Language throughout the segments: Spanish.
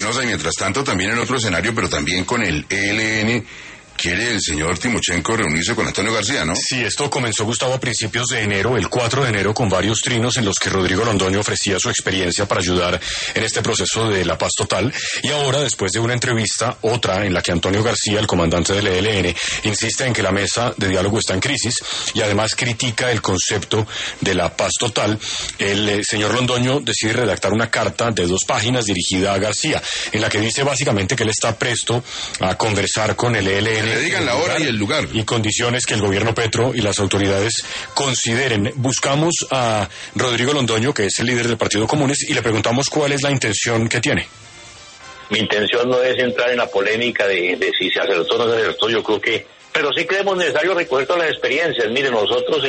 No sé, mientras tanto, también en otro escenario, pero también con el ELN, quiere el señor Timochenko reunirse con Antonio García, ¿no? Sí, esto comenzó, Gustavo, a principios de enero, el 4 de enero, con varios trinos en los que Rodrigo Londoño ofrecía su experiencia para ayudar en este proceso de la paz total. Y ahora, después de una entrevista, otra en la que Antonio García, el comandante del ELN, insiste en que la mesa de diálogo está en crisis y además critica el concepto de la paz total. El señor Londoño decide redactar una carta de 2 páginas dirigida a García, en la que dice básicamente que él está presto a conversar con el ELN. Que le digan la hora y el lugar. Y condiciones que el gobierno Petro y las autoridades consideren. Buscamos a Rodrigo Londoño, que es el líder del Partido Comunes, y le preguntamos cuál es la intención que tiene. Mi intención no es entrar en la polémica de si se acertó o no se acertó, yo creo que... Pero sí creemos necesario recoger todas las experiencias. Mire, nosotros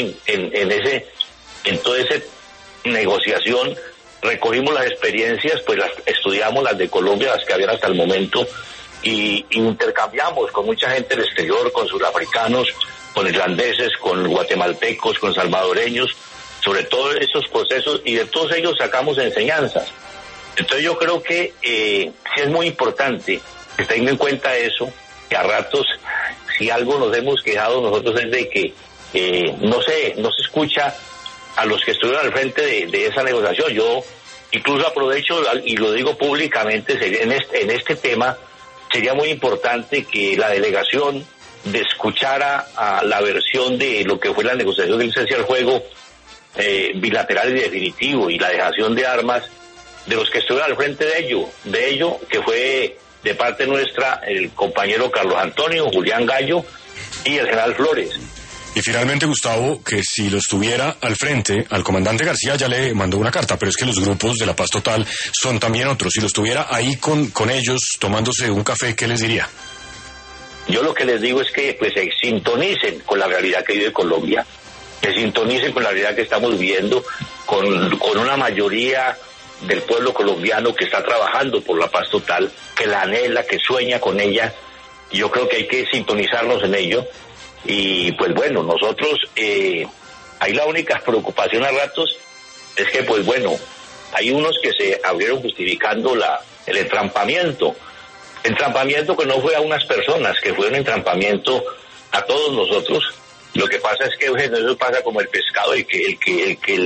en toda esa negociación recogimos las experiencias, pues las estudiamos, las de Colombia, las que habían hasta el momento, y intercambiamos con mucha gente del exterior, con sudafricanos, con irlandeses, con guatemaltecos, con salvadoreños, sobre todo esos procesos, y de todos ellos sacamos enseñanzas. Entonces yo creo que sí es muy importante que tengan en cuenta eso, que a ratos, si algo nos hemos quejado nosotros es de que no se escucha a los que estuvieron al frente de esa negociación. Yo incluso aprovecho y lo digo públicamente, en este tema sería muy importante que la delegación escuchara a la versión de lo que fue la negociación del cese al juego bilateral y definitivo y la dejación de armas de los que estuvieron al frente de ello, que fue de parte nuestra el compañero Carlos Antonio, Julián Gallo y el general Flores. Y finalmente, Gustavo, que si lo estuviera al frente, al comandante García ya le mandó una carta, pero es que los grupos de la paz total son también otros. Si lo estuviera ahí con ellos tomándose un café, ¿qué les diría? Yo lo que les digo es que pues se sintonicen con la realidad que vive Colombia, que sintonicen con la realidad que estamos viviendo, con una mayoría del pueblo colombiano que está trabajando por la paz total, que la anhela, que sueña con ella. Yo creo que hay que sintonizarnos en ello. Y pues bueno, nosotros, ahí la única preocupación a ratos es que pues bueno, hay unos que se abrieron justificando el entrampamiento que no fue a unas personas, que fue un entrampamiento a todos nosotros. Lo que pasa es que eso pasa como el pescado, el que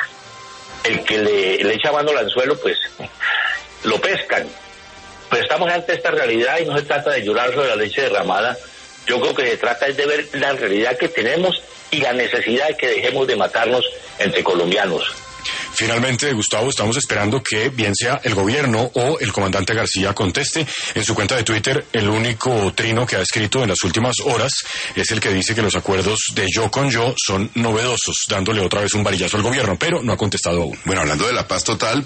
le echa mano al anzuelo, pues lo pescan. Pues estamos ante esta realidad y no se trata de llorar sobre la leche derramada. Yo creo que se trata es de ver la realidad que tenemos y la necesidad de que dejemos de matarnos entre colombianos. Finalmente, Gustavo, estamos esperando que bien sea el gobierno o el comandante García conteste. En su cuenta de Twitter, el único trino que ha escrito en las últimas horas es el que dice que los acuerdos de yo con yo son novedosos, dándole otra vez un varillazo al gobierno, pero no ha contestado aún. Bueno, hablando de la paz total,